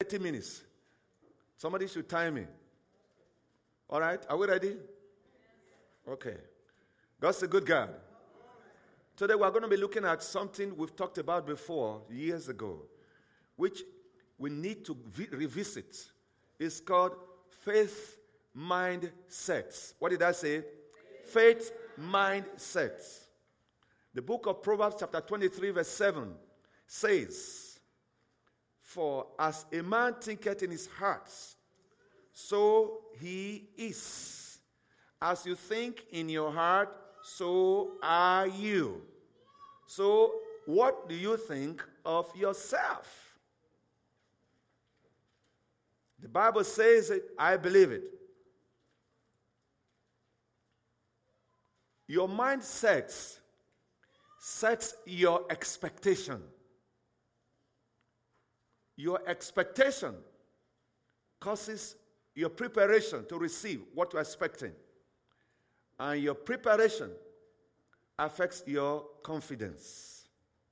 30 minutes. Somebody should time me. All right, are we ready? Okay. God's a good God. Today we're going to be looking at something we've talked about before, years ago, which we need to revisit. It's called faith mindsets. What did I say? Faith mindsets. The book of Proverbs chapter 23 verse 7 says, "For as a man thinketh in his heart, so he is. As you think in your heart, so are you." So, what do you think of yourself? The Bible says it, I believe it. Your mindset sets your expectation. Your expectation causes your preparation to receive what you're expecting. And your preparation affects your confidence.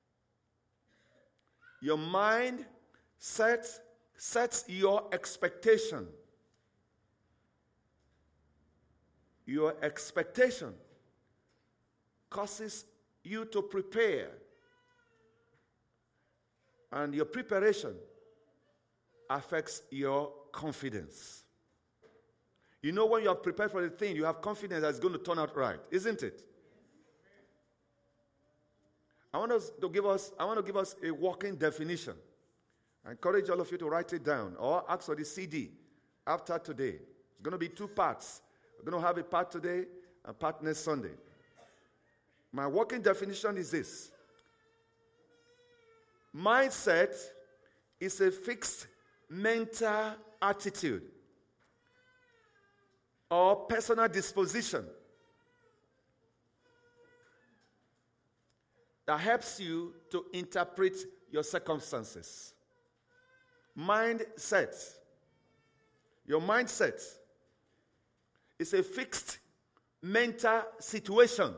Your mind sets your expectation. Your expectation causes you to prepare. And your preparation affects your confidence. You know, when you have prepared for the thing, you have confidence that it's going to turn out right, isn't it? I want to give us a working definition. I encourage all of you to write it down or ask for the CD after today. It's going to be 2 parts. We're going to have a part today and part next Sunday. My working definition is this. Mindset is a fixed mental attitude or personal disposition that helps you to interpret your circumstances. Mindset. Your mindset is a fixed mental situation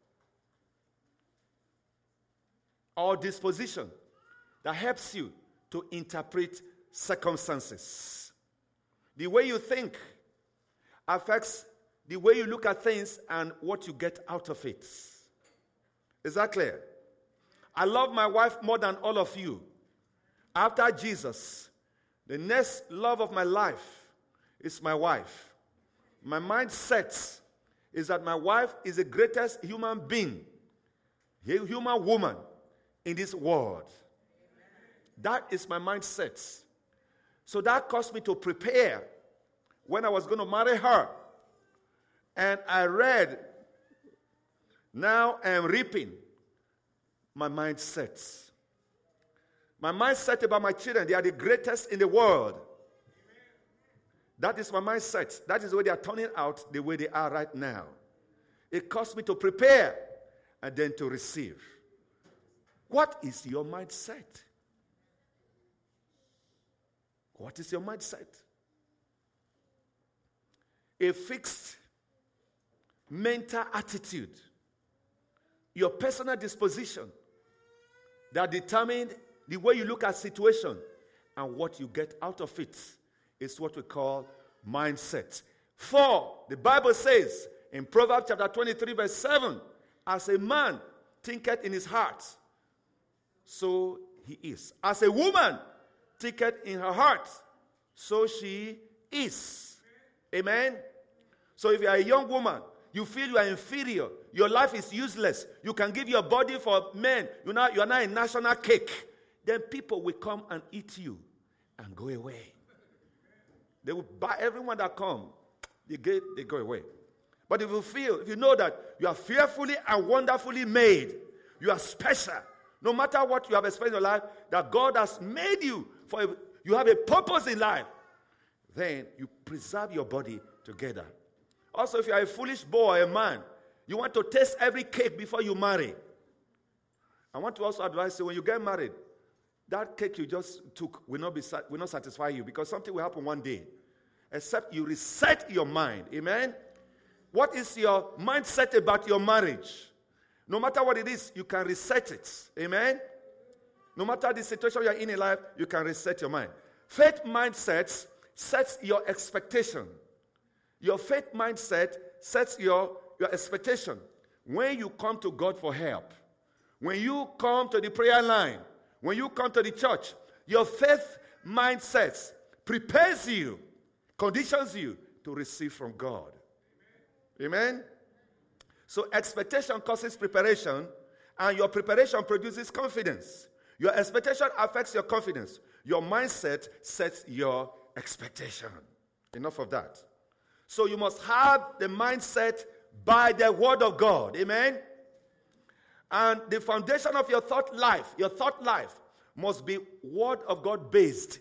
or disposition that helps you to interpret circumstances. The way you think affects the way you look at things and what you get out of it. Is that clear? I love my wife more than all of you. After Jesus, the next love of my life is my wife. My mindset is that my wife is the greatest human being, a human woman in this world. That is my mindset. So that caused me to prepare when I was going to marry her. And I read, "Now I am reaping my mindset." My mindset about my children, they are the greatest in the world. That is my mindset. That is the way they are turning out the way they are right now. It caused me to prepare and then to receive. What is your mindset? What is your mindset? A fixed mental attitude, your personal disposition that determines the way you look at situation and what you get out of it is what we call mindset. For the Bible says in Proverbs chapter 23 verse 7, "As a man thinketh in his heart, so he is. As a woman thinketh in her heart, so she is." Amen? So if you are a young woman, you feel you are inferior, your life is useless, you can give your body for men, you are not a national cake, then people will come and eat you and go away. They will buy everyone that come, they go away. But if you know that you are fearfully and wonderfully made, you are special, no matter what you have experienced in your life, that God has made you you have a purpose in life, then you preserve your body together. Also, if you are a foolish boy or a man, you want to taste every cake before you marry. I want to also advise you, when you get married, that cake you just took will not satisfy you, because something will happen one day, except you reset your mind. Amen? What is your mindset about your marriage? No matter what it is, you can reset it. Amen? No matter the situation you're in life, you can reset your mind. Faith mindset sets your expectation. Your faith mindset sets your expectation. When you come to God for help, when you come to the prayer line, when you come to the church, your faith mindset prepares you, conditions you to receive from God. Amen? So expectation causes preparation, and your preparation produces confidence. Your expectation affects your confidence. Your mindset sets your expectation. Enough of that. So you must have the mindset by the word of God. Amen? And the foundation of your thought life must be word of God based.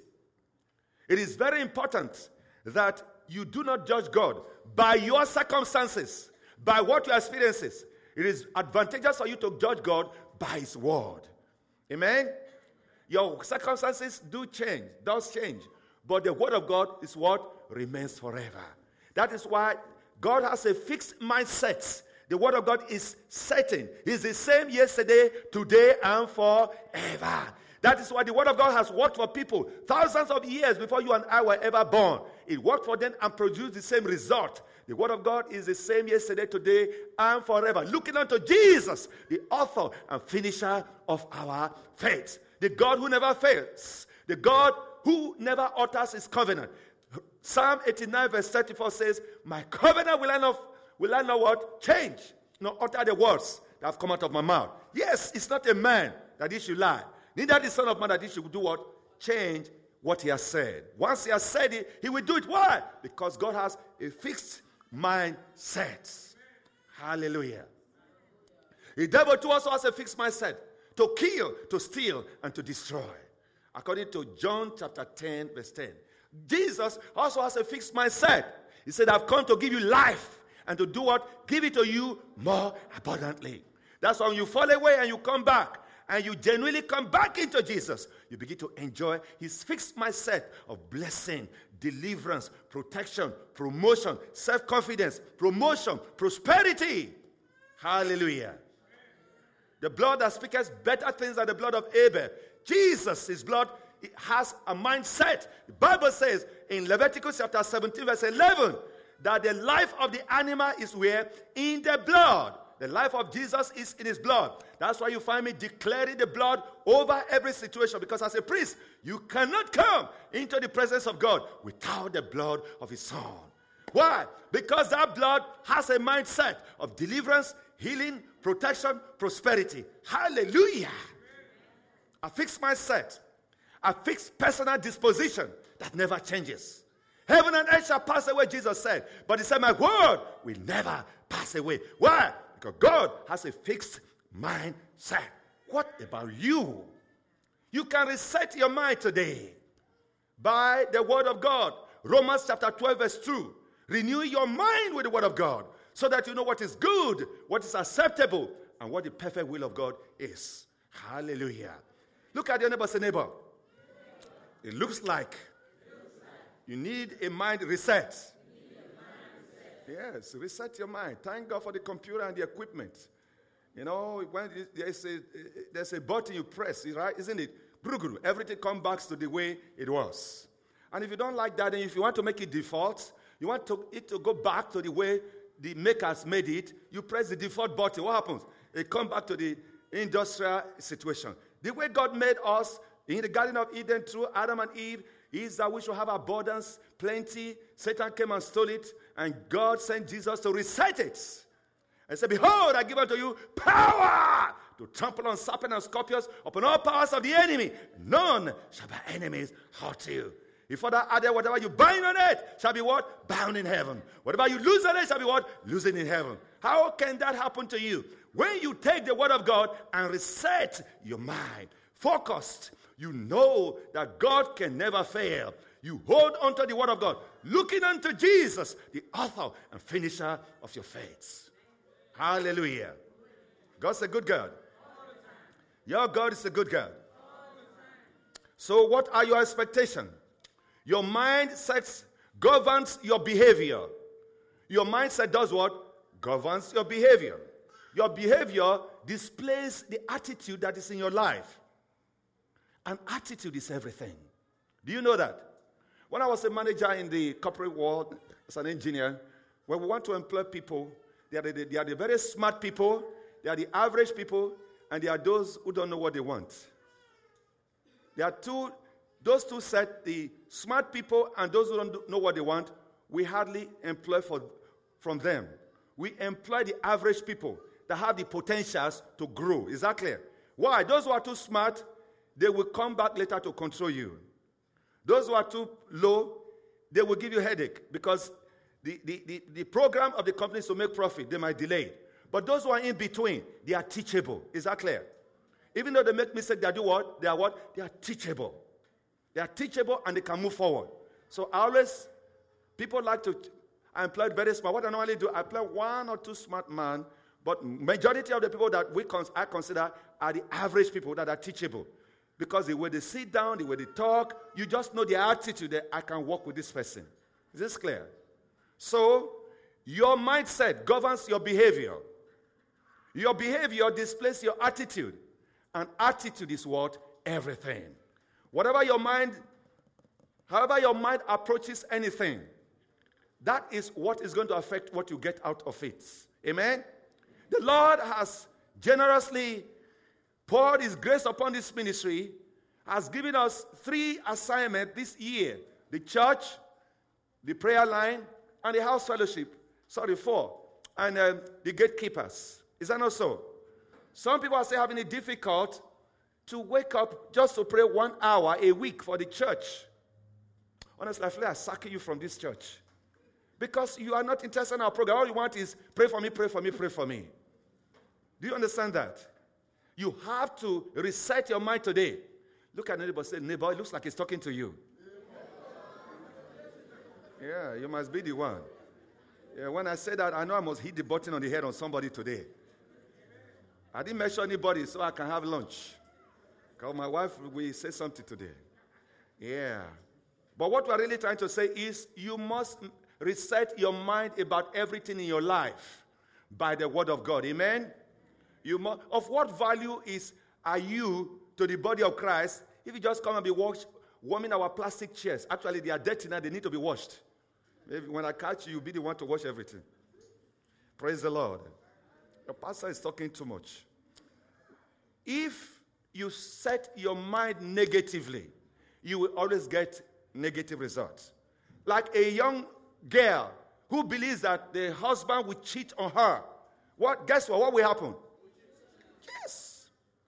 It is very important that you do not judge God by your circumstances, by what you experience. It is advantageous for you to judge God by his word. Amen? Your circumstances does change. But the word of God is what remains forever. That is why God has a fixed mindset. The word of God is certain. He's the same yesterday, today, and forever. That is why the word of God has worked for people thousands of years before you and I were ever born. It worked for them and produced the same result. The word of God is the same yesterday, today, and forever. Looking unto Jesus, the author and finisher of our faith. The God who never fails. The God who never alters his covenant. Psalm 89 verse 34 says, my covenant will I not what? Change. Not utter the words that have come out of my mouth. Yes, it's not a man that he should lie. Neither the son of man that he should do what? Change what he has said. Once he has said it, he will do it. Why? Because God has a fixed mindset. Hallelujah. The devil too also has a fixed mindset. To kill, to steal, and to destroy. According to John chapter 10 verse 10. Jesus also has a fixed mindset. He said, I've come to give you life. And to do what? Give it to you more abundantly. That's why when you fall away and you come back, and you genuinely come back into Jesus, you begin to enjoy his fixed mindset of blessing, deliverance, protection, promotion, self-confidence, promotion, prosperity. Hallelujah. The blood that speaks better things than the blood of Abel. Jesus, his blood, it has a mindset. The Bible says in Leviticus chapter 17 verse 11 that the life of the animal is where? In the blood. The life of Jesus is in his blood. That's why you find me declaring the blood over every situation. Because as a priest, you cannot come into the presence of God without the blood of his son. Why? Because that blood has a mindset of deliverance, healing, protection, prosperity. Hallelujah. A fixed mindset. A fixed personal disposition that never changes. Heaven and earth shall pass away, Jesus said. But he said, my word will never pass away. Why? Because God has a fixed mindset. What about you? You can reset your mind today by the word of God. Romans chapter 12 verse 2. Renew your mind with the word of God so that you know what is good, what is acceptable, and what the perfect will of God is. Hallelujah. Look at your neighbor, say neighbor. It looks like you need a mind reset. Yes, reset your mind. Thank God for the computer and the equipment. You know, when there's a button you press, right? Isn't it? Everything comes back to the way it was. And if you don't like that, and if you want to make it default, you want it to go back to the way the makers made it, you press the default button. What happens? It comes back to the industrial situation. The way God made us in the Garden of Eden through Adam and Eve is that we should have abundance, plenty. Satan came and stole it, and God sent Jesus to reset it. And said, behold, I give unto you power to trample on serpents and scorpions, upon all powers of the enemy. None shall by enemies hurt you. He further added, whatever you bind on earth shall be what? Bound in heaven. Whatever you lose on earth shall be what? Losing in heaven. How can that happen to you? When you take the word of God and reset your mind, focused, you know that God can never fail. You hold on to the word of God, looking unto Jesus, the author and finisher of your faith. Hallelujah. God's a good God. Your God is a good God. So what are your expectations? Your mindset governs your behavior. Your mindset does what? Governs your behavior. Your behavior displays the attitude that is in your life. And attitude is everything. Do you know that? When I was a manager in the corporate world as an engineer, when we want to employ people, they are the very smart people, they are the average people, and there are those who don't know what they want. There are those two sets, the smart people and those who don't know what they want, we hardly employ from them. We employ the average people that have the potentials to grow. Is that clear? Why? Those who are too smart, they will come back later to control you. Those who are too low, they will give you a headache because the program of the company is to make profit. They might delay it. But those who are in between, they are teachable. Is that clear? Even though they make mistakes, they do what? They are what? They are teachable. They are teachable and they can move forward. So people like to, I employed very smart. What I normally do, I employ one or two smart men, but majority of the people that I consider are the average people that are teachable. Because the way they sit down, the way they talk, you just know their attitude that I can work with this person. Is this clear? So, your mindset governs your behavior. Your behavior displays your attitude. And attitude is what? Everything. However your mind approaches anything, that is what is going to affect what you get out of it. Amen? The Lord has generously poured His grace upon this ministry, has given us 3 assignments this year. The church, the prayer line, and the house fellowship. 4. And the gatekeepers. Is that not so? Some people are still having it difficult to wake up just to pray 1 hour a week for the church. Honestly, I feel like sacking you from this church. Because you are not interested in our program. All you want is pray for me, pray for me, pray for me. Do you understand that? You have to reset your mind today. Look at neighbor, say, neighbor, it looks like he's talking to you. Yeah, you must be the one. Yeah, when I say that, I know I must hit the button on the head on somebody today. I didn't mention anybody so I can have lunch. Because my wife will say something today. Yeah. But what we're really trying to say is you must reset your mind about everything in your life by the word of God. Amen? Of what value are you to the body of Christ if you just come and be warming our plastic chairs? Actually, they are dirty now. They need to be washed. Maybe when I catch you, you'll be the one to wash everything. Praise the Lord. The pastor is talking too much. If you set your mind negatively, you will always get negative results. Like a young girl who believes that the husband will cheat on her. Guess what? What will happen? Yes.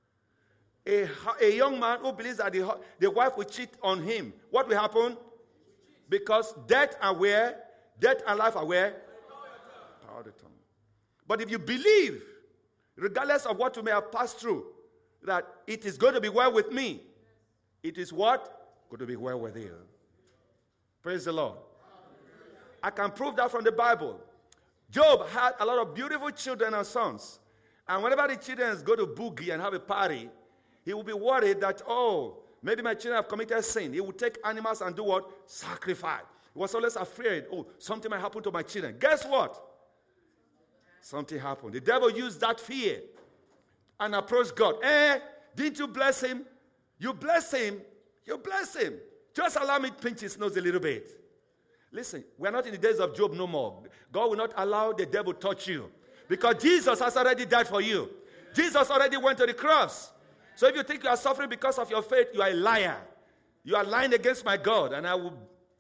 A young man who believes that the wife will cheat on him. What will happen? Because death and life are where? Power of the tongue. But if you believe, regardless of what you may have passed through, that it is going to be well with me, it is what? Going to be well with you. Praise the Lord. I can prove that from the Bible. Job had a lot of beautiful children and sons. And whenever the children go to boogie and have a party, he will be worried that, maybe my children have committed sin. He would take animals and do what? Sacrifice. He was always afraid, something might happen to my children. Guess what? Something happened. The devil used that fear and approached God. Didn't you bless him? You bless him. You bless him. Just allow me to pinch his nose a little bit. Listen, we're not in the days of Job no more. God will not allow the devil to touch you. Because Jesus has already died for you. Jesus already went to the cross. So if you think you are suffering because of your faith, you are a liar. You are lying against my God, and I will...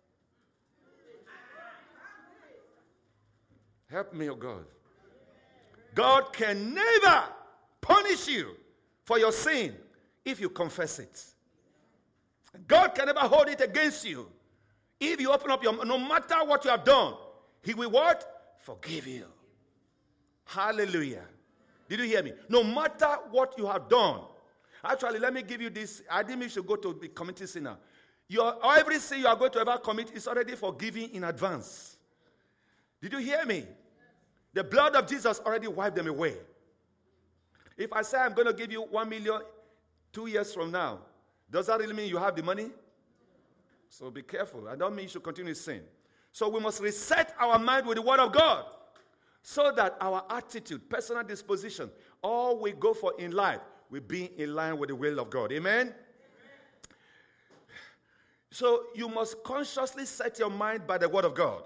Help me, oh God. God can never punish you for your sin if you confess it. God can never hold it against you. If you open up no matter what you have done, He will what? Forgive you. Hallelujah. Did you hear me? No matter what you have done. Actually, let me give you this. I didn't mean you should go to the committing sinner. Every sin you are going to ever commit is already forgiven in advance. Did you hear me? The blood of Jesus already wiped them away. If I say I'm going to give you 1 million 2 years from now, does that really mean you have the money? So be careful. I don't mean you should continue to sin. So we must reset our mind with the word of God so that our attitude, personal disposition, all we go for in life will be in line with the will of God. Amen? So you must consciously set your mind by the word of God.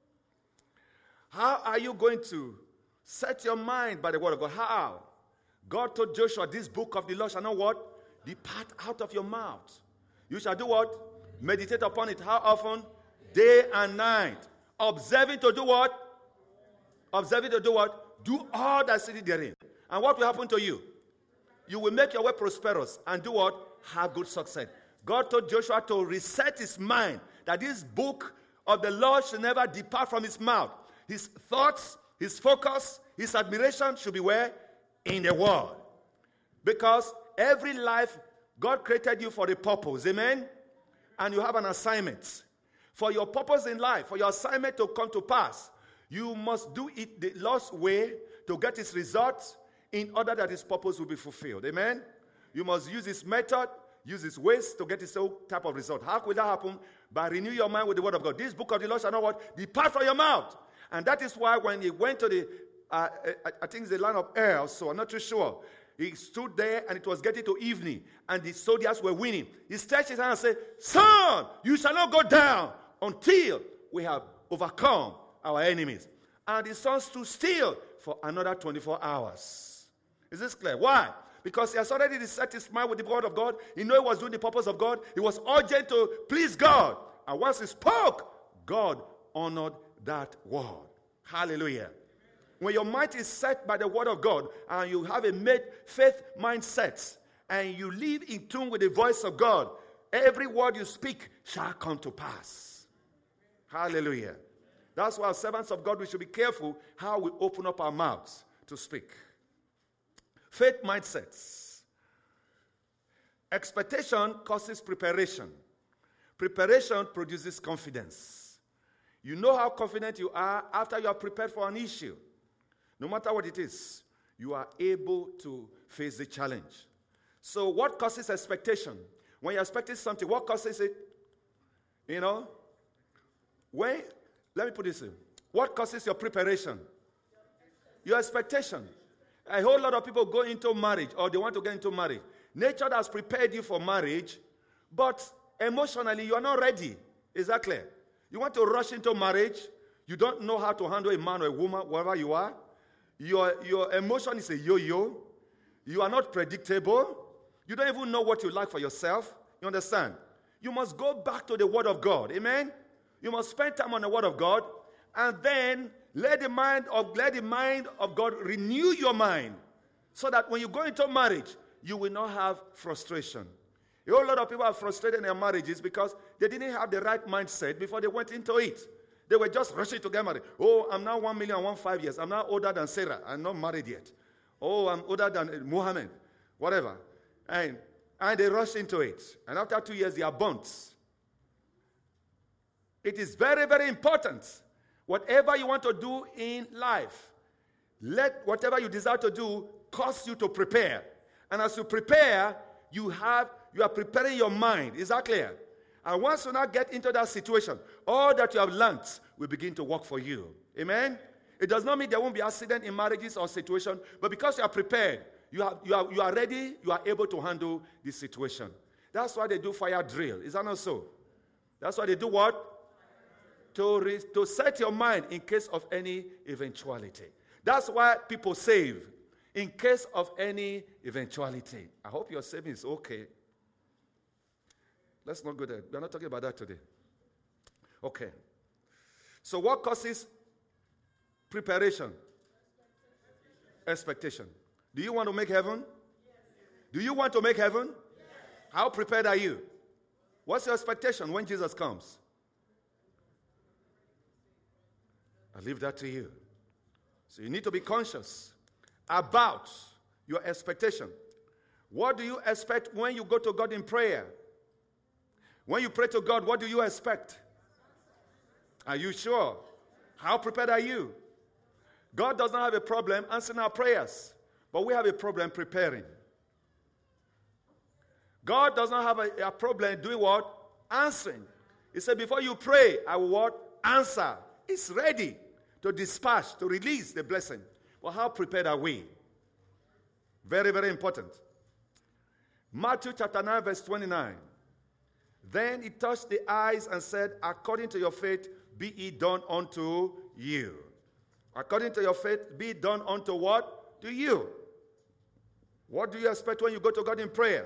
How are you going to set your mind by the word of God? How? God told Joshua, this book of the law shall not what? Depart out of your mouth. You shall do what? Meditate upon it. How often? Day and night. Observing to do what? Observing to do what? Do all that is in therein. And what will happen to you? You will make your way prosperous and do what? Have good success. God told Joshua to reset his mind that this book of the law should never depart from his mouth. His thoughts, his focus, his admiration should be where? In the word. Because every life, God created you for a purpose. Amen? And you have an assignment. For your purpose in life, for your assignment to come to pass, you must do it the Lord's way to get his results in order that his purpose will be fulfilled. Amen? You must use his method, use his ways to get his own type of result. How will that happen? By renewing your mind with the word of God. This book of the law shall not what? Depart from your mouth. And that is why when he went to the, I think it's the land of Er, so I'm not too sure. He stood there and it was getting to evening and the soldiers were winning. He stretched his hand and said, son, you shall not go down until we have overcome our enemies. And the sun stood still for another 24 hours. Is this clear? Why? Because he has already set his mind with the word of God. He knew he was doing the purpose of God. He was urgent to please God. And once he spoke, God honored that word. Hallelujah. When your mind is set by the word of God and you have a faith mindset and you live in tune with the voice of God, every word you speak shall come to pass. Hallelujah. That's why, as servants of God, we should be careful how we open up our mouths to speak. Faith mindsets. Expectation causes preparation. Preparation produces confidence. You know how confident you are after you are prepared for an issue. No matter what it is, you are able to face the challenge. So what causes expectation? When you're expecting something, what causes it? You know? Let me put this in. What causes your preparation? Your expectation. A whole lot of people go into marriage or they want to get into marriage. Nature has prepared you for marriage, but emotionally you are not ready. Is that clear? You want to rush into marriage. You don't know how to handle a man or a woman, wherever you are. Your emotion is a yo-yo. You are not predictable. You don't even know what you like for yourself. You understand? You must go back to the word of God. Amen? You must spend time on the word of God and then let the mind of God renew your mind so that when you go into marriage, you will not have frustration. A whole lot of people are frustrated in their marriages because they didn't have the right mindset before they went into it. They were just rushing to get married. Oh, I'm now 1,015 years. I'm now older than Sarah. I'm not married yet. Oh, I'm older than Muhammad. Whatever. And they rush into it. And after 2 years, they are burnt. It is very, very important. Whatever you want to do in life, let whatever you desire to do cause you to prepare. And as you prepare, you are preparing your mind. Is that clear? And once you now get into that situation, all that you have learned will begin to work for you. Amen? It does not mean there won't be accident in marriages or situation, but because you are prepared, you are ready, you are able to handle this situation. That's why they do fire drill. Is that not so? That's why they do what? To set your mind in case of any eventuality. That's why people save, in case of any eventuality. I hope your saving is okay. Let's not go there. We're not talking about that today. Okay. So what causes preparation? Expectation. Do you want to make heaven? Yes. Do you want to make heaven? Yes. How prepared are you? What's your expectation when Jesus comes? I leave that to you. So you need to be conscious about your expectation. What do you expect when you go to God in prayer? When you pray to God, what do you expect? Are you sure? How prepared are you? God does not have a problem answering our prayers, but we have a problem preparing. God does not have a problem doing what? Answering. He said, before you pray, I will what? Answer. It's ready to dispatch, to release the blessing. Well, how prepared are we? Very, very important. Matthew chapter 9, verse 29. Then he touched the eyes and said, according to your faith, be it done unto you. According to your faith, be it done unto what? To you. What do you expect when you go to God in prayer?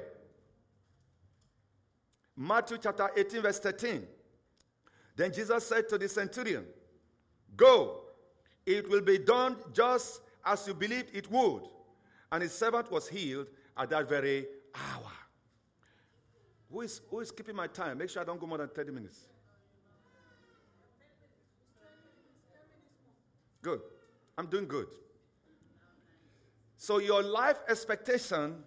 Matthew chapter 18, verse 13. Then Jesus said to the centurion, go, it will be done just as you believed it would. And his servant was healed at that very hour. Who is keeping my time? Make sure I don't go more than 30 minutes. Good. I'm doing good. So your life expectation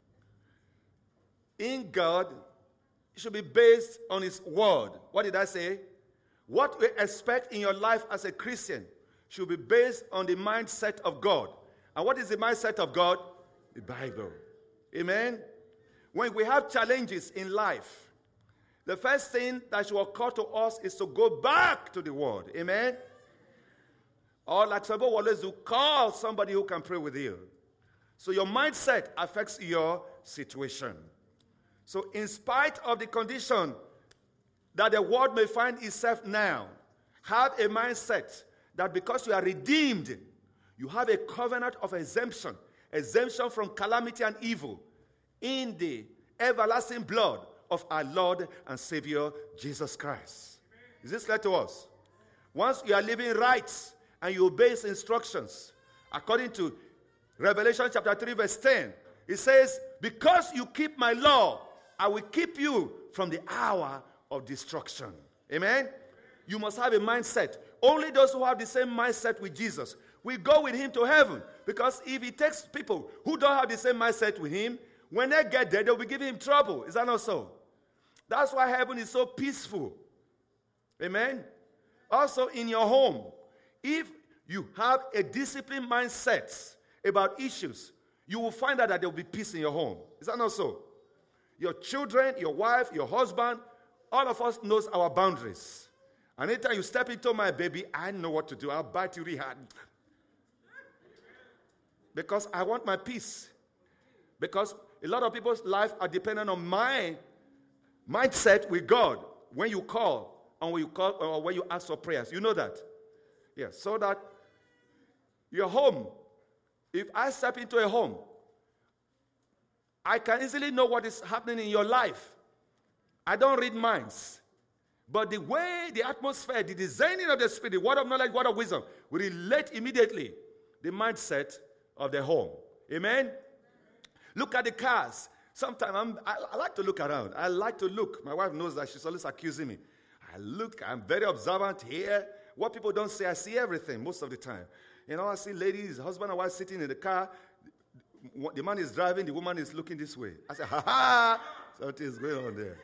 in God should be based on His Word. What did I say? What we expect in your life as a Christian should be based on the mindset of God. And what is the mindset of God? The Bible. Amen? When we have challenges in life, the first thing that should occur to us is to go back to the Word. Amen? Or like somebody always do, call somebody who can pray with you. So your mindset affects your situation. So in spite of the condition that the world may find itself now, have a mindset that because you are redeemed, you have a covenant of exemption from calamity and evil in the everlasting blood of our Lord and Savior, Jesus Christ. Is this clear to us? Once you are living right and you obey His instructions, according to Revelation chapter 3, verse 10, it says, because you keep my law, I will keep you from the hour of destruction. Amen? You must have a mindset. Only those who have the same mindset with Jesus will go with Him to heaven. Because if He takes people who don't have the same mindset with Him, when they get there, they'll be giving Him trouble. Is that not so? That's why heaven is so peaceful. Amen? Also in your home, if you have a disciplined mindset about issues, you will find out that there will be peace in your home. Is that not so? Your children, your wife, your husband, all of us knows our boundaries. And anytime you step into my baby, I know what to do. I'll bite you really hard. Because I want my peace. Because a lot of people's life are dependent on my mindset with God. When you call, or when you ask for prayers. You know that? Yes. So that your home, if I step into a home, I can easily know what is happening in your life. I don't read minds. But the way, the atmosphere, the designing of the Spirit, the word of knowledge, word of wisdom, will relate immediately the mindset of the home. Amen? Look at the cars. Sometimes I like to look around. I like to look. My wife knows that. She's always accusing me. I look. I'm very observant here. What people don't say, I see everything most of the time. You know, I see ladies, husband and wife sitting in the car. The man is driving, the woman is looking this way. I say, ha ha, something is going on there.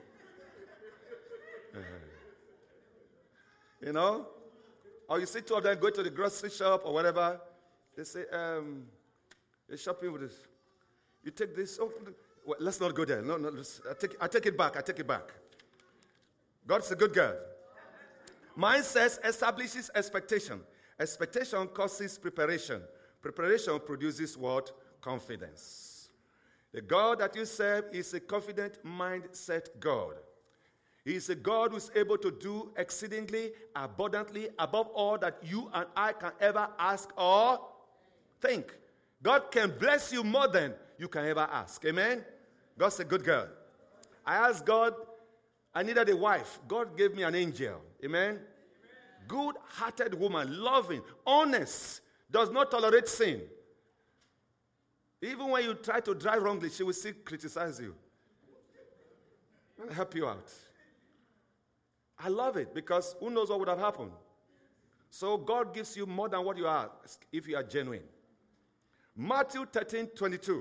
You know? Or you see two of them go to the grocery shop or whatever. They say, they're shopping with this. You take this. Oh, well, let's not go there. No, I take it back. God's a good God. Mindset establishes expectation. Expectation causes preparation. Preparation produces what? Confidence. The God that you serve is a confident mindset God. He is a God who is able to do exceedingly, abundantly, above all that you and I can ever ask or think. God can bless you more than you can ever ask. Amen? God's a good God. I asked God, I needed a wife. God gave me an angel. Amen? Good-hearted woman, loving, honest, does not tolerate sin. Even when you try to drive wrongly, she will still criticize you. I'll help you out. I love it because who knows what would have happened. So God gives you more than what you are if you are genuine. Matthew 13:22.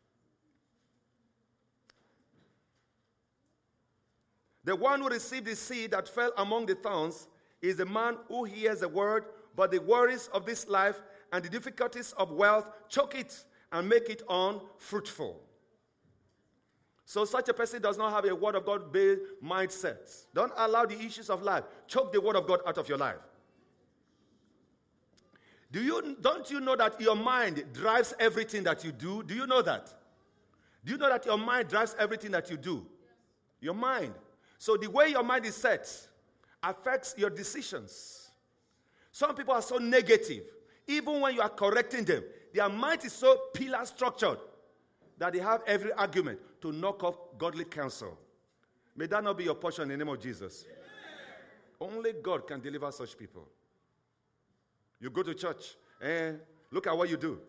The one who received the seed that fell among the thorns is the man who hears the word, but the worries of this life and the difficulties of wealth choke it and make it unfruitful. So such a person does not have a word of God based mindset. Don't allow the issues of life choke the word of God out of your life. Don't you know that your mind drives everything that you do? Do you know that? Do you know that your mind drives everything that you do? Your mind. So the way your mind is set affects your decisions. Some people are so negative. Even when you are correcting them, their mind is so pillar structured that they have every argument to knock off godly counsel. May that not be your portion in the name of Jesus. Only God can deliver such people. You go to church and look at what you do.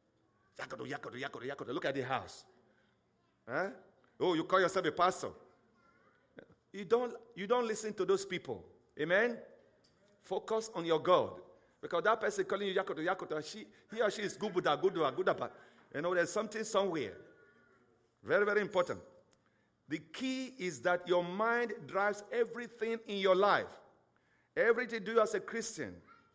Yakoto. Look at the house. Huh? Oh, you call yourself a pastor. You don't listen to those people. Amen? Focus on your God. Because that person calling you Yakoto, he or she is good Buddha. You know, there's something somewhere. Very, very important. The key is that your mind drives everything in your life. Everything you do as a Christian.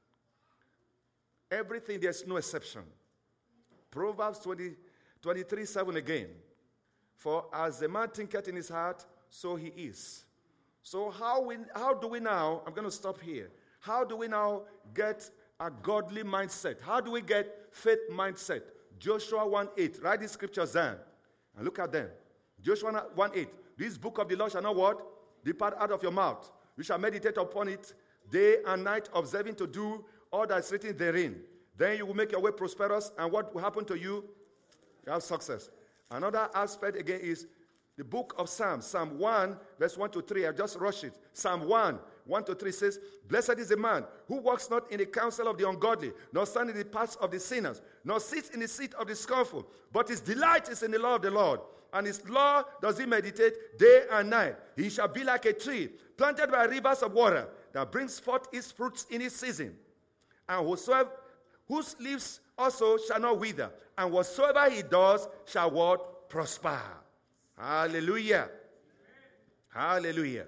Everything, there's no exception. Proverbs 23:7 again. For as the man thinketh in his heart, so he is. So how do we now, I'm going to stop here. How do we now get a godly mindset? How do we get faith mindset? Joshua 1:8. Write these scriptures down and look at them. Joshua 1:8. This book of the law shall not what? Depart out of your mouth. You shall meditate upon it day and night, observing to do all that is written therein. Then you will make your way prosperous, and what will happen to you? You have success. Another aspect again is the book of Psalms. Psalm 1, verse 1 to 3. I just rush it. Psalm 1, 1 to 3 says, Blessed is the man who walks not in the counsel of the ungodly, nor stands in the paths of the sinners, nor sits in the seat of the scornful, but his delight is in the law of the Lord, and his law does he meditate day and night. He shall be like a tree planted by rivers of water that brings forth its fruits in its season. And whose leaves also shall not wither, and whatsoever he does shall what? Prosper. Hallelujah. Hallelujah.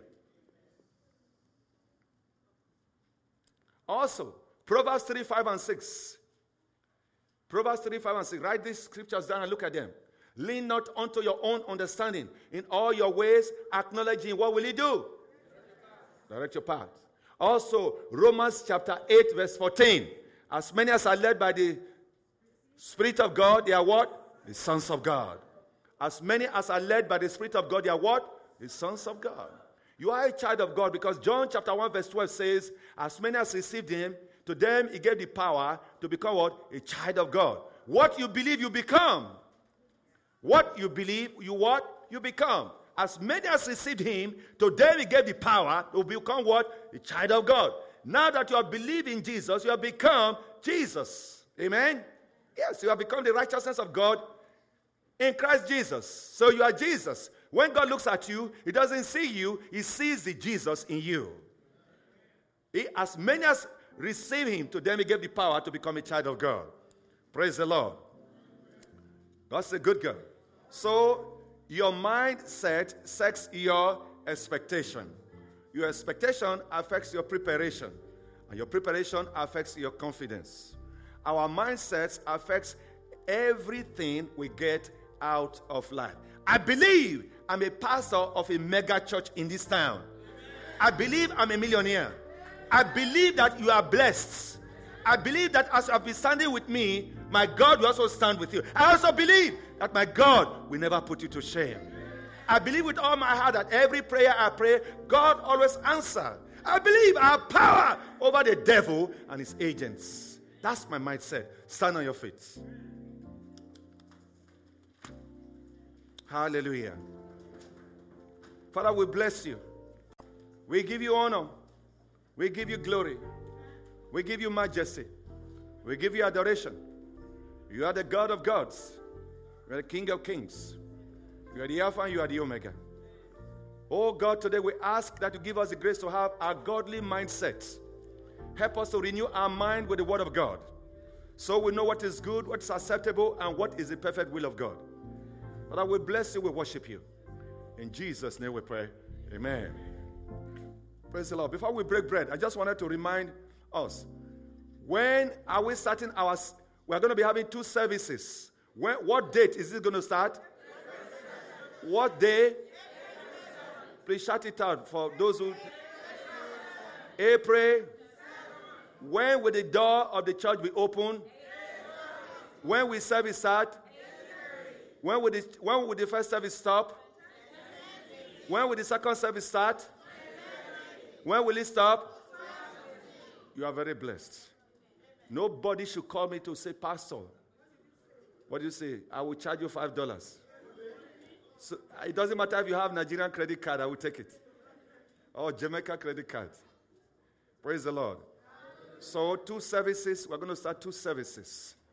Also, Proverbs 3:5-6. Proverbs 3:5-6. Write these scriptures down and look at them. Lean not unto your own understanding. In all your ways, acknowledging, what will he do? Direct your path. Also, Romans chapter 8, verse 14. As many as are led by the Spirit of God, they are what? The sons of God. As many as are led by the Spirit of God, they are what? The sons of God. You are a child of God because John chapter 1 verse 12 says, as many as received him, to them he gave the power to become what? A child of God. What you believe, you become. What you believe, you what? You become. As many as received him, to them he gave the power to become what? A child of God. Now that you have believed in Jesus, you have become Jesus. Amen? Yes, you have become the righteousness of God in Christ Jesus. So you are Jesus. When God looks at you, he doesn't see you, he sees the Jesus in you. As many as receive him, to them he gave the power to become a child of God. Praise the Lord. God's a good God. So your mindset sets your expectation. Your expectation affects your preparation. And your preparation affects your confidence. Our mindsets affects everything we get out of life. I believe I'm a pastor of a mega church in this town. I believe I'm a millionaire. I believe that you are blessed. I believe that as you have been standing with me, my God will also stand with you. I also believe that my God will never put you to shame. I believe with all my heart that every prayer I pray, God always answers. I believe I have power over the devil and his agents. That's my mindset. Stand on your feet. Hallelujah. Father, we bless you. We give you honor. We give you glory. We give you majesty. We give you adoration. You are the God of gods. You are the King of kings. You are the Alpha and you are the Omega. Oh God, today we ask that you give us the grace to have a godly mindset. Help us to renew our mind with the word of God, so we know what is good, what is acceptable, and what is the perfect will of God. Father, we bless you, we worship you. In Jesus' name we pray. Amen. Praise the Lord. Before we break bread, I just wanted to remind us, when are we starting we're going to be having 2 services. What date is it going to start? What day? Please shout it out for those who... April. When will the door of the church be open? When will service start? When will the first service stop? When will the second service start? When will it stop? You are very blessed. Nobody should call me to say, Pastor, what do you say? I will charge you $5. So it doesn't matter if you have Nigerian credit card, I will take it. Or Jamaica credit card. Praise the Lord. So 2 services, we're going to start 2 services.